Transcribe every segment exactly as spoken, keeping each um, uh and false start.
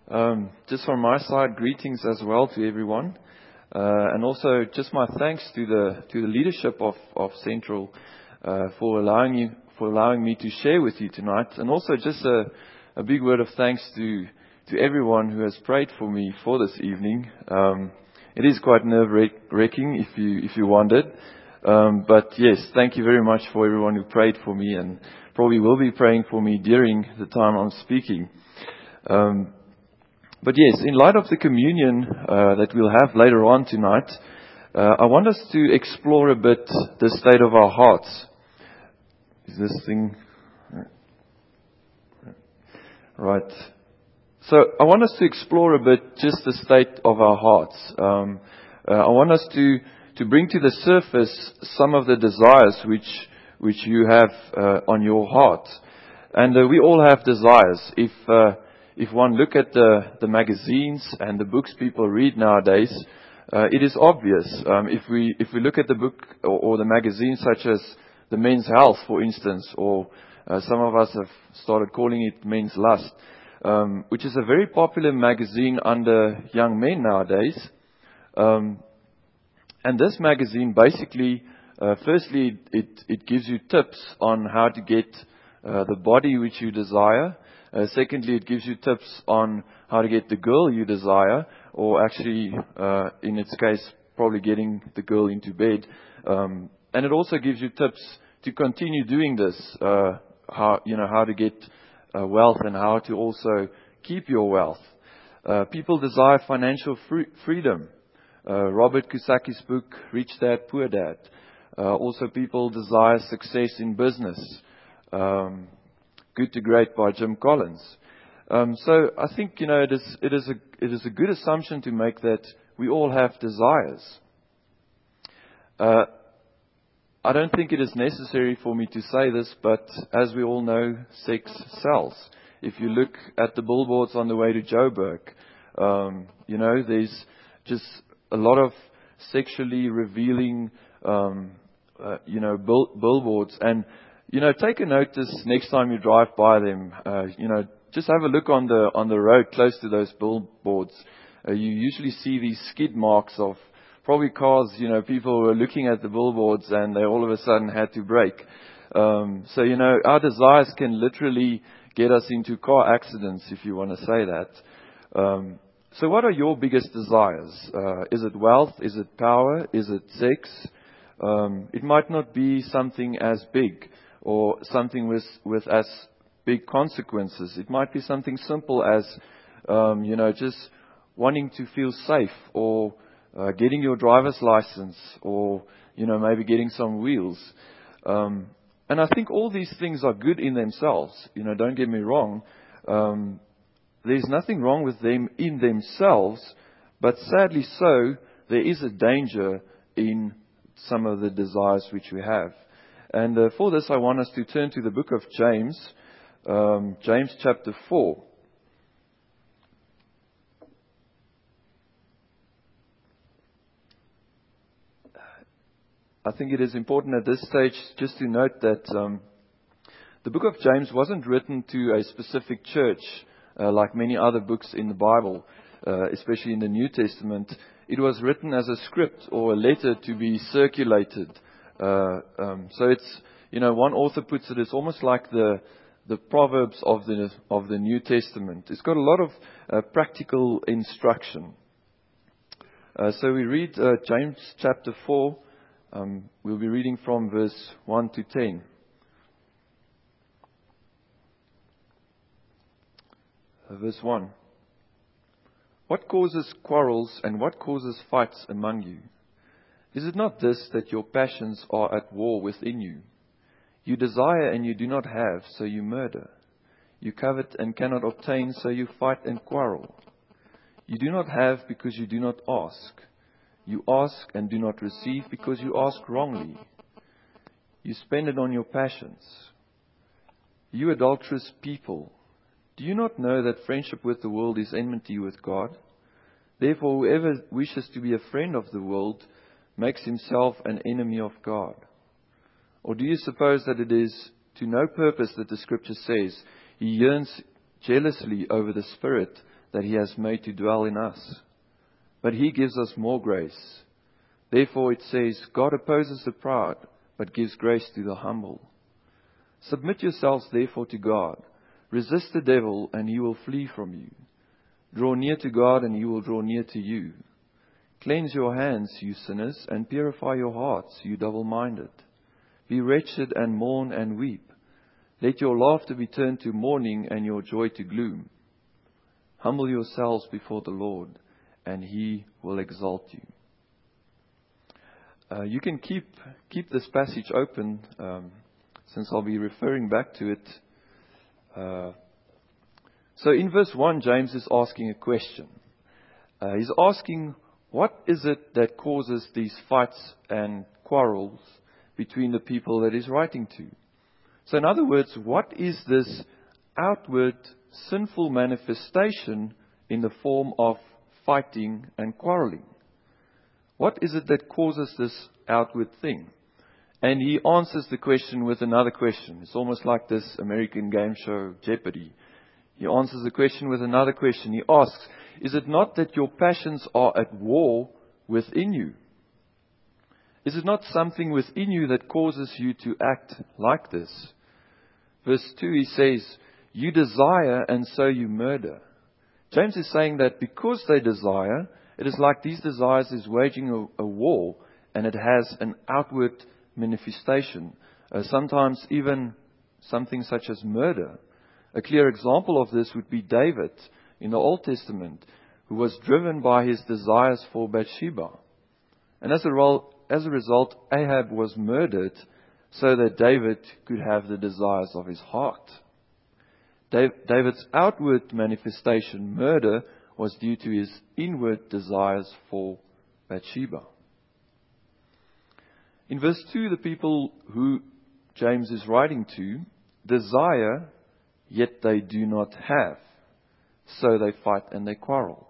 Um, just from my side, greetings as well to everyone, uh, and also just my thanks to the to the leadership of of Central uh, for allowing you for allowing me to share with you tonight, and also just a, a big word of thanks to to everyone who has prayed for me for this evening. Um, it is quite nerve-wracking if you if you wondered, um, but yes, thank you very much for everyone who prayed for me and probably will be praying for me during the time I'm speaking. Um, But yes, in light of the communion uh, that we'll have later on tonight, uh, I want us to explore a bit the state of our hearts. Is this thing right? So I want us to explore a bit just the state of our hearts. Um, uh, I want us to to bring to the surface some of the desires which which you have uh, on your heart, and uh, we all have desires. If uh, If one look at the, the magazines and the books people read nowadays, uh, it is obvious. Um, if we if we look at the book or, or the magazines such as the Men's Health, for instance, or uh, some of us have started calling it Men's Lust, um, which is a very popular magazine under young men nowadays. Um, and this magazine basically, uh, firstly, it it gives you tips on how to get uh, the body which you desire. Uh, secondly, it gives you tips on how to get the girl you desire, or actually, uh, in its case, probably getting the girl into bed. Um, and it also gives you tips to continue doing this, uh, how, you know, how to get uh, wealth and how to also keep your wealth. Uh, people desire financial free- freedom. Uh, Robert Kiyosaki's book, Rich Dad, Poor Dad. Uh, also, people desire success in business. Um, Good to Great by Jim Collins. Um, so I think, you know, it is, it is a, it is a good assumption to make that we all have desires. Uh, I don't think it is necessary for me to say this, but as we all know, sex sells. If you look at the billboards on the way to Joburg, um, you know, there's just a lot of sexually revealing, um, uh, you know, bill- billboards. And You know, take a notice next time you drive by them. Uh, you know, just have a look on the on the road close to those billboards. Uh, you usually see these skid marks of probably cars. You know, people were looking at the billboards and they all of a sudden had to brake. Um, so you know, our desires can literally get us into car accidents, if you want to say that. Um, so, what are your biggest desires? Uh, is it wealth? Is it power? Is it sex? Um, it might not be something as big, or something with, with as big consequences. It might be something simple as, um, you know, just wanting to feel safe, or uh, getting your driver's license, or, you know, maybe getting some wheels. Um, and I think all these things are good in themselves. You know, don't get me wrong. Um, there's nothing wrong with them in themselves, but sadly so, there is a danger in some of the desires which we have. And uh, for this, I want us to turn to the book of James, um, James chapter four. I think it is important at this stage just to note that um, the book of James wasn't written to a specific church uh, like many other books in the Bible, uh, especially in the New Testament. It was written as a script or a letter to be circulated. Uh, um, so it's, you know, one author puts it, it's almost like the the Proverbs of the of the New Testament. It's got a lot of uh, practical instruction. Uh, so we read uh, James chapter four. Um, we'll be reading from verse one to ten. Uh, verse one. What causes quarrels and what causes fights among you? Is it not this, that your passions are at war within you? You desire and you do not have, so you murder. You covet and cannot obtain, so you fight and quarrel. You do not have because you do not ask. You ask and do not receive because you ask wrongly. You spend it on your passions. You adulterous people, do you not know that friendship with the world is enmity with God? Therefore, whoever wishes to be a friend of the world makes himself an enemy of God. Or do you suppose that it is to no purpose that the Scripture says, He yearns jealously over the Spirit that He has made to dwell in us. But He gives us more grace. Therefore it says, God opposes the proud, but gives grace to the humble. Submit yourselves therefore to God. Resist the devil, and he will flee from you. Draw near to God, and He will draw near to you. Cleanse your hands, you sinners, and purify your hearts, you double-minded. Be wretched and mourn and weep. Let your laughter be turned to mourning and your joy to gloom. Humble yourselves before the Lord, and He will exalt you. Uh, you can keep keep this passage open, um, since I'll be referring back to it. Uh, so in verse one, James is asking a question. Uh, he's asking, what is it that causes these fights and quarrels between the people that he's writing to? So in other words, what is this outward sinful manifestation in the form of fighting and quarreling? What is it that causes this outward thing? And he answers the question with another question. It's almost like this American game show, Jeopardy. He answers the question with another question. He asks, is it not that your passions are at war within you? Is it not something within you that causes you to act like this? Verse two, he says, you desire and so you murder. James is saying that because they desire, it is like these desires is waging a, a war, and it has an outward manifestation. Uh, sometimes even something such as murder. A clear example of this would be David in the Old Testament, who was driven by his desires for Bathsheba. And as a, role, as a result, Ahab was murdered so that David could have the desires of his heart. David's outward manifestation, murder, was due to his inward desires for Bathsheba. In verse two, the people who James is writing to desire, yet they do not have. So they fight and they quarrel.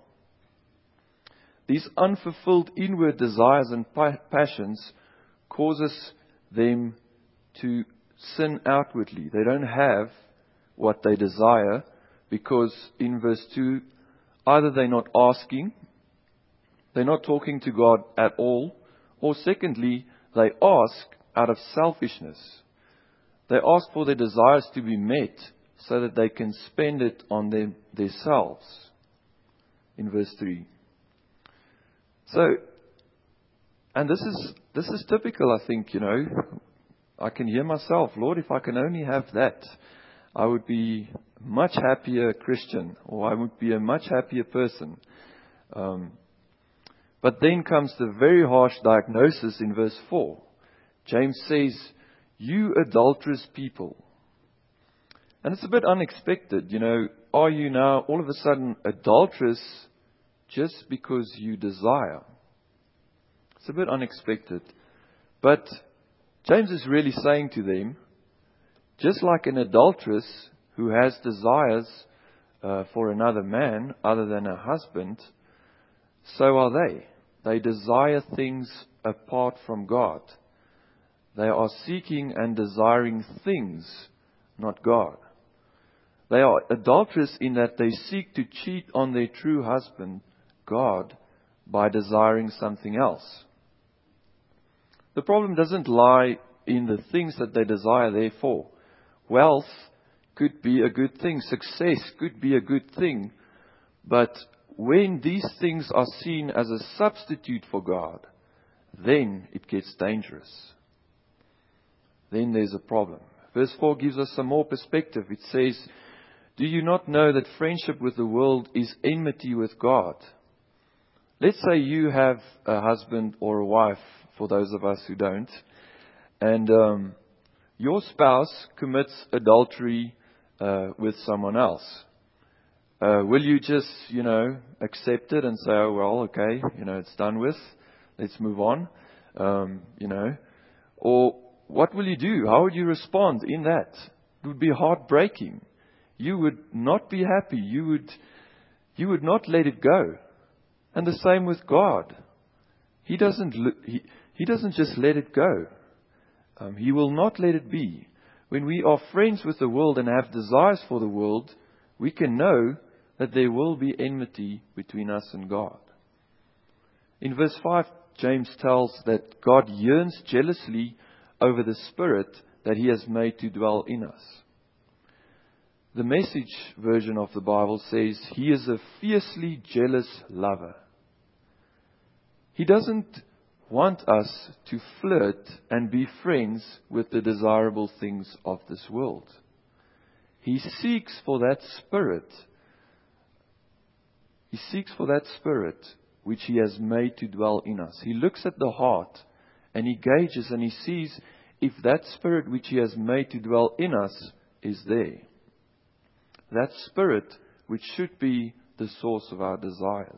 These unfulfilled inward desires and passions causes them to sin outwardly. They don't have what they desire because in verse two, either they're not asking, they're not talking to God at all, or secondly, they ask out of selfishness. They ask for their desires to be met so that they can spend it on them themselves. In verse three. So, and this is this is typical, I think, you know. I can hear myself, Lord, if I can only have that, I would be a much happier Christian, or I would be a much happier person. Um, but then comes the very harsh diagnosis in verse four. James says, you adulterous people. And it's a bit unexpected, you know. Are you now all of a sudden adulterous just because you desire? It's a bit unexpected. But James is really saying to them, just like an adulteress who has desires uh, for another man other than her husband, so are they. They desire things apart from God. They are seeking and desiring things, not God. They are adulterous in that they seek to cheat on their true husband, God, by desiring something else. The problem doesn't lie in the things that they desire, therefore. Wealth could be a good thing. Success could be a good thing. But when these things are seen as a substitute for God, then it gets dangerous. Then there's a problem. Verse four gives us some more perspective. It says, do you not know that friendship with the world is enmity with God? Let's say you have a husband or a wife, for those of us who don't, and um, your spouse commits adultery uh, with someone else. Uh, will you just, you know, accept it and say, oh, well, okay, you know, it's done with, let's move on, um, you know? Or what will you do? How would you respond in that? It would be heartbreaking. You would not be happy. You would, you would not let it go. And the same with God. He doesn't, he, he doesn't just let it go. Um, he will not let it be. When we are friends with the world and have desires for the world, we can know that there will be enmity between us and God. In verse five, James tells that God yearns jealously over the Spirit that He has made to dwell in us. The Message version of the Bible says, He is a fiercely jealous lover. He doesn't want us to flirt and be friends with the desirable things of this world. He seeks for that Spirit. He seeks for that Spirit which He has made to dwell in us. He looks at the heart and He gauges and He sees if that Spirit which He has made to dwell in us is there. That Spirit which should be the source of our desires.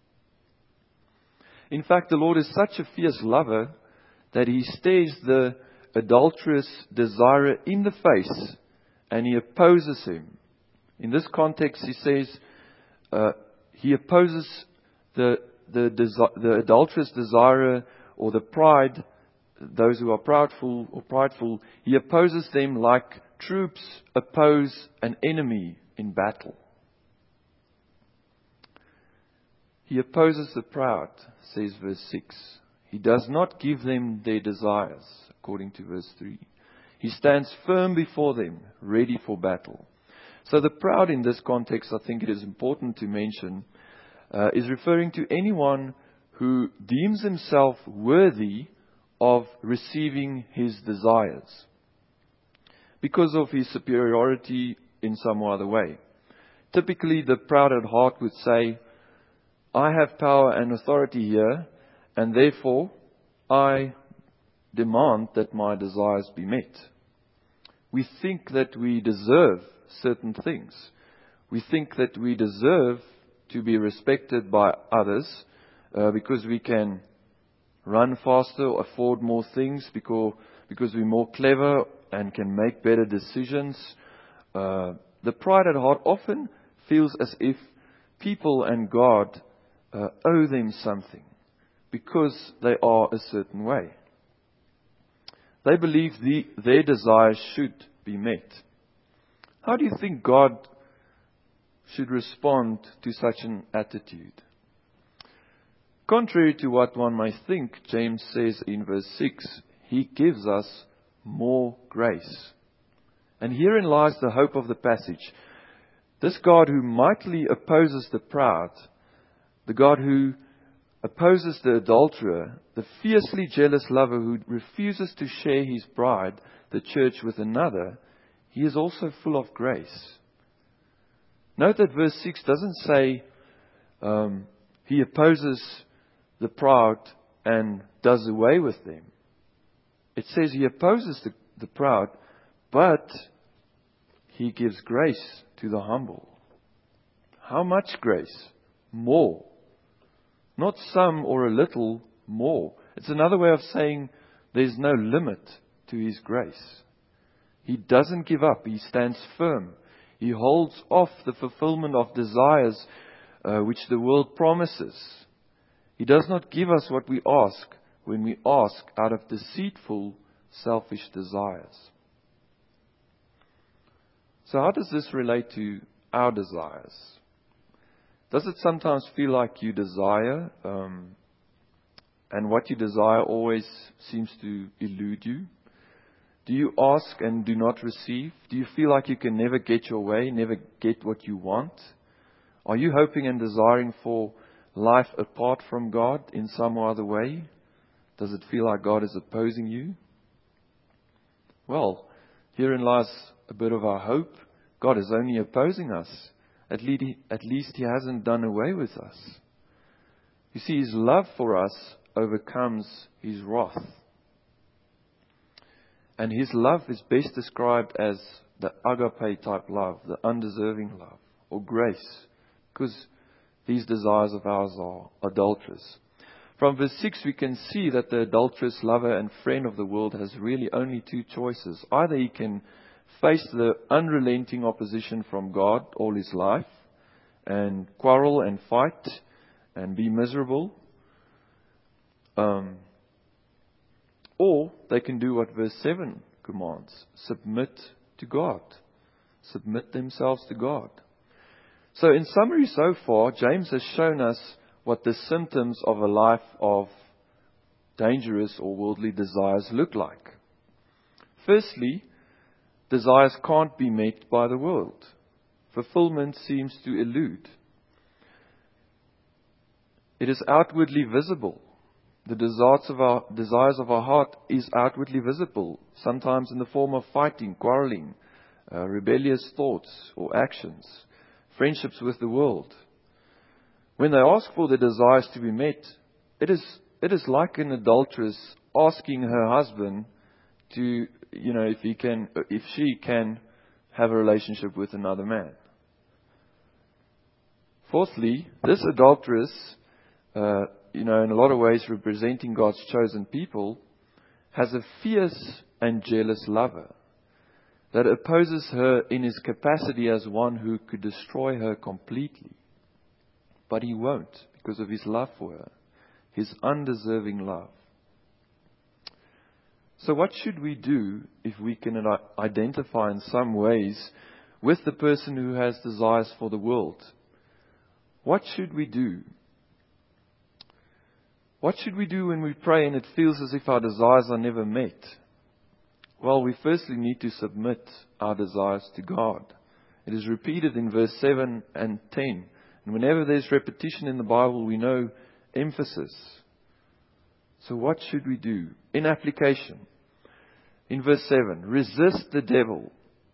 In fact, the Lord is such a fierce lover that He stares the adulterous desirer in the face and He opposes him. In this context, He says, uh, He opposes the, the, desi- the adulterous desirer or the pride, those who are proudful or prideful. He opposes them like troops oppose an enemy in battle. He opposes the proud, says verse six. He does not give them their desires, according to verse three. He stands firm before them, ready for battle. So the proud in this context, I think it is important to mention, uh, is referring to anyone who deems himself worthy of receiving his desires because of his superiority in some other way. Typically, the proud at heart would say, I have power and authority here, and therefore I demand that my desires be met. We think that we deserve certain things. We think that we deserve to be respected by others uh, because we can run faster, afford more things, because, because we're more clever and can make better decisions. Uh, the pride at heart often feels as if people and God uh, owe them something because they are a certain way. They believe the, their desires should be met. How do you think God should respond to such an attitude? Contrary to what one might think, James says in verse six, He gives us more grace. And herein lies the hope of the passage. This God who mightily opposes the proud, the God who opposes the adulterer, the fiercely jealous lover who refuses to share his bride, the church, with another, He is also full of grace. Note that verse six doesn't say um, He opposes the proud and does away with them. It says He opposes the, the proud, but He gives grace to the humble. How much grace? More. Not some or a little, more. It's another way of saying there's no limit to His grace. He doesn't give up. He stands firm. He holds off the fulfillment of desires uh, which the world promises. He does not give us what we ask when we ask out of deceitful, selfish desires. So how does this relate to our desires? Does it sometimes feel like you desire, um, and what you desire always seems to elude you? Do you ask and do not receive? Do you feel like you can never get your way, never get what you want? Are you hoping and desiring for life apart from God in some other way? Does it feel like God is opposing you? Well, herein lies a bit of our hope. God is only opposing us. At least, he, at least He hasn't done away with us. You see, His love for us overcomes His wrath. And His love is best described as the agape type love, the undeserving love, or grace, because these desires of ours are adulterous. From verse six, we can see that the adulterous lover and friend of the world has really only two choices. Either he can face the unrelenting opposition from God all his life and quarrel and fight and be miserable. Um, or they can do what verse seven commands. Submit to God. Submit themselves to God. So in summary so far, James has shown us what the symptoms of a life of dangerous or worldly desires look like. Firstly, desires can't be met by the world. Fulfillment seems to elude. It is outwardly visible. The desires of our, desires of our heart is outwardly visible, sometimes in the form of fighting, quarreling, uh, rebellious thoughts or actions, friendships with the world. When they ask for the desires to be met, it is it is like an adulteress asking her husband to, you know, if he can, if she can have a relationship with another man. Fourthly, this adulteress, uh, you know, in a lot of ways representing God's chosen people, has a fierce and jealous lover that opposes her in his capacity as one who could destroy her completely. But he won't, because of his love for her, his undeserving love. So what should we do if we can identify in some ways with the person who has desires for the world? What should we do? What should we do when we pray and it feels as if our desires are never met? Well, we firstly need to submit our desires to God. It is repeated in verse seven and ten. And whenever there's repetition in the Bible, we know emphasis. So what should we do? In application, in verse seven, resist the devil.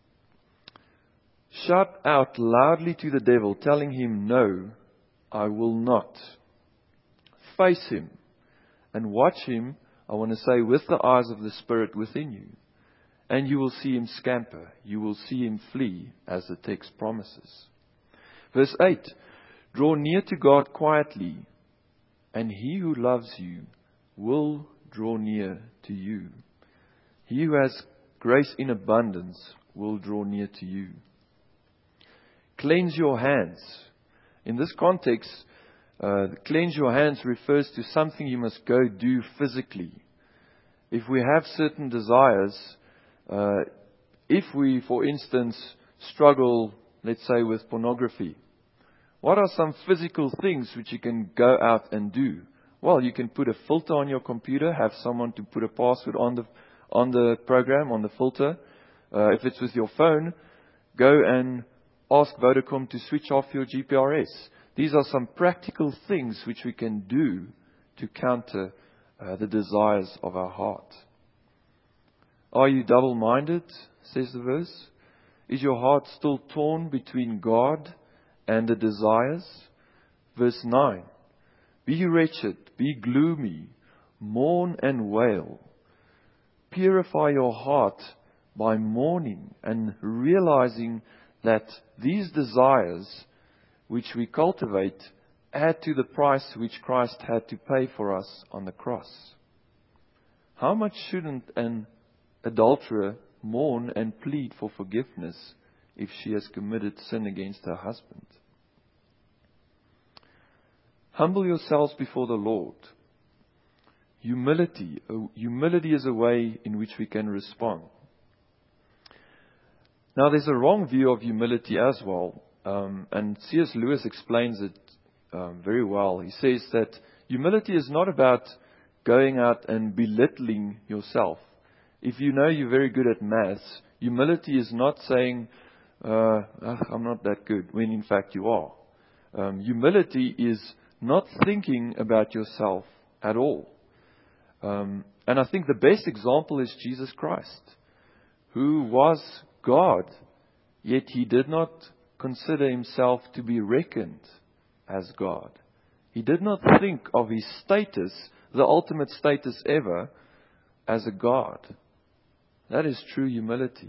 Shout out loudly to the devil, telling him, no, I will not. Face him and watch him, I want to say, with the eyes of the Spirit within you. And you will see him scamper. You will see him flee, as the text promises. Verse eight, draw near to God quietly, and he who loves you will draw near to you. He who has grace in abundance will draw near to you. Cleanse your hands. In this context, uh, cleanse your hands refers to something you must go do physically. If we have certain desires, uh, if we, for instance, struggle, let's say, with pornography, what are some physical things which you can go out and do? Well, you can put a filter on your computer, have someone to put a password on the on the program, on the filter. Uh, if it's with your phone, go and ask Vodacom to switch off your G P R S. These are some practical things which we can do to counter uh, the desires of our heart. Are you double-minded, says the verse? Is your heart still torn between God and the desires? Verse nine, be wretched, be gloomy, mourn and wail. Purify your heart by mourning and realizing that these desires which we cultivate add to the price which Christ had to pay for us on the cross. How much shouldn't an adulterer mourn and plead for forgiveness if she has committed sin against her husband? Humble yourselves before the Lord. Humility. Humility is a way in which we can respond. Now, there's a wrong view of humility as well. Um, and C S Lewis explains it um, very well. He says that humility is not about going out and belittling yourself. If you know you're very good at maths, humility is not saying, uh, I'm not that good, when in fact you are. Um, humility is not thinking about yourself at all. Um, and I think the best example is Jesus Christ, who was God, yet he did not consider himself to be reckoned as God. He did not think of his status, the ultimate status ever, as a God. That is true humility.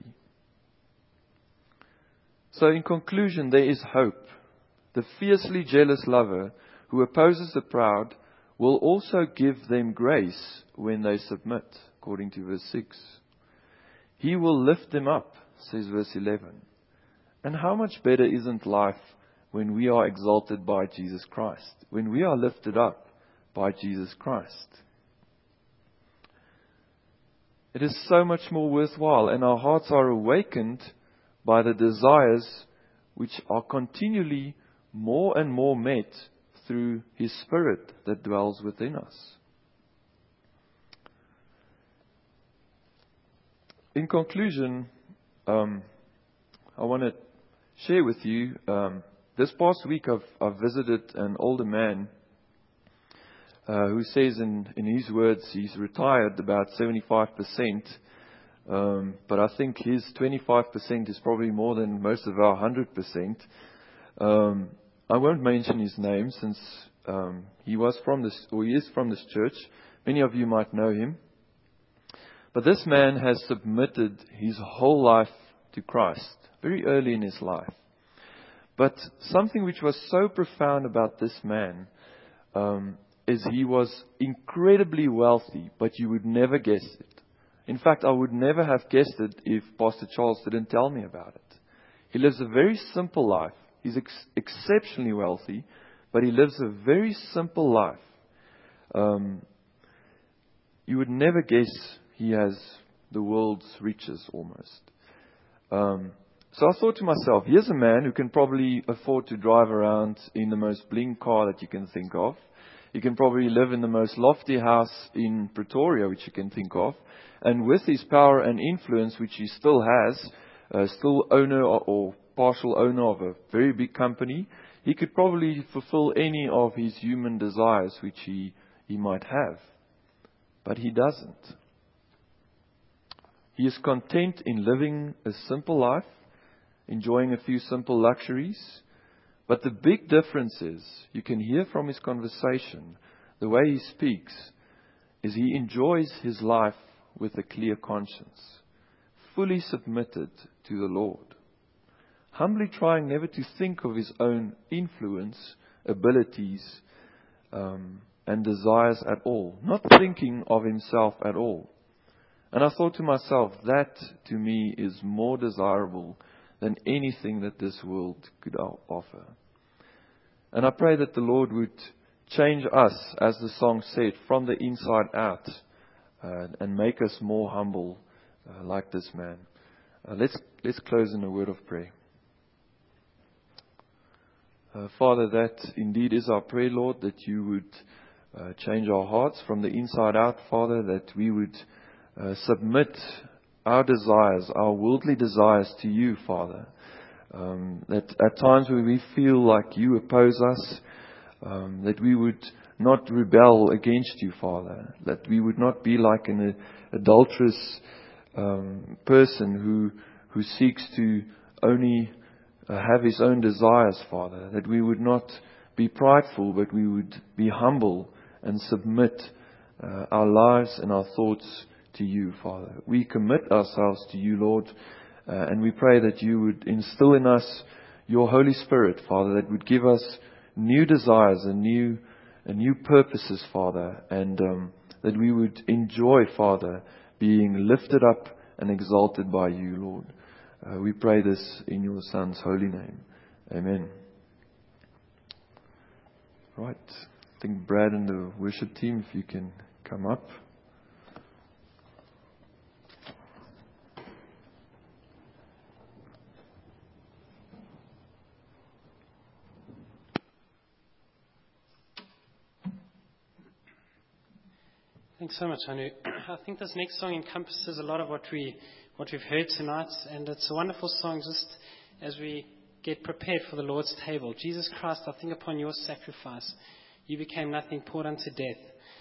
So in conclusion, there is hope. The fiercely jealous lover who opposes the proud will also give them grace when they submit, according to verse six. He will lift them up, says verse eleven. And how much better isn't life when we are exalted by Jesus Christ, when we are lifted up by Jesus Christ? It is so much more worthwhile, and our hearts are awakened by the desires which are continually more and more met through His Spirit that dwells within us. In conclusion, um, I want to share with you, um, this past week I've, I've visited an older man uh, who says in, in his words he's retired about seventy-five percent, um, but I think his twenty-five percent is probably more than most of our one hundred percent. Um, I won't mention his name since um, he was from this, or he is from this church. Many of you might know him. But this man has submitted his whole life to Christ, very early in his life. But something which was so profound about this man um, is he was incredibly wealthy, but you would never guess it. In fact, I would never have guessed it if Pastor Charles didn't tell me about it. He lives a very simple life. He's ex- exceptionally wealthy, but he lives a very simple life. Um, you would never guess he has the world's riches almost. Um, so I thought to myself, here's a man who can probably afford to drive around in the most bling car that you can think of. He can probably live in the most lofty house in Pretoria, which you can think of. And with his power and influence, which he still has, uh, still owner or, or partial owner of a very big company, he could probably fulfill any of his human desires which he, he might have. But he doesn't. He is content in living a simple life, enjoying a few simple luxuries. But the big difference is, you can hear from his conversation, the way he speaks, is he enjoys his life with a clear conscience, fully submitted to the Lord, humbly trying never to think of his own influence, abilities, um, and desires at all, not thinking of himself at all. And I thought to myself, that to me is more desirable than anything that this world could offer. And I pray that the Lord would change us, as the song said, from the inside out, uh, and make us more humble uh, like this man. Uh, let's let's close in a word of prayer. Uh, Father, that indeed is our prayer, Lord, that you would uh, change our hearts from the inside out, Father, that we would Uh, submit our desires, our worldly desires to you, Father. Um, that at times when we feel like you oppose us, um, that we would not rebel against you, Father. That we would not be like an adulterous um, person who who seeks to only uh, have his own desires, Father. That we would not be prideful, but we would be humble and submit uh, our lives and our thoughts to you, Father. We commit ourselves to you, Lord, uh, and we pray that you would instill in us your Holy Spirit, Father, that would give us new desires and new and new purposes, Father, and um, that we would enjoy, Father, being lifted up and exalted by you, Lord. Uh, we pray this in your Son's holy name. Amen. Right. I think Brad and the worship team, if you can come up. Thanks so much, Anu. I think this next song encompasses a lot of what we what we've heard tonight, and it's a wonderful song just as we get prepared for the Lord's table. Jesus Christ, I think upon your sacrifice, you became nothing, poured unto death.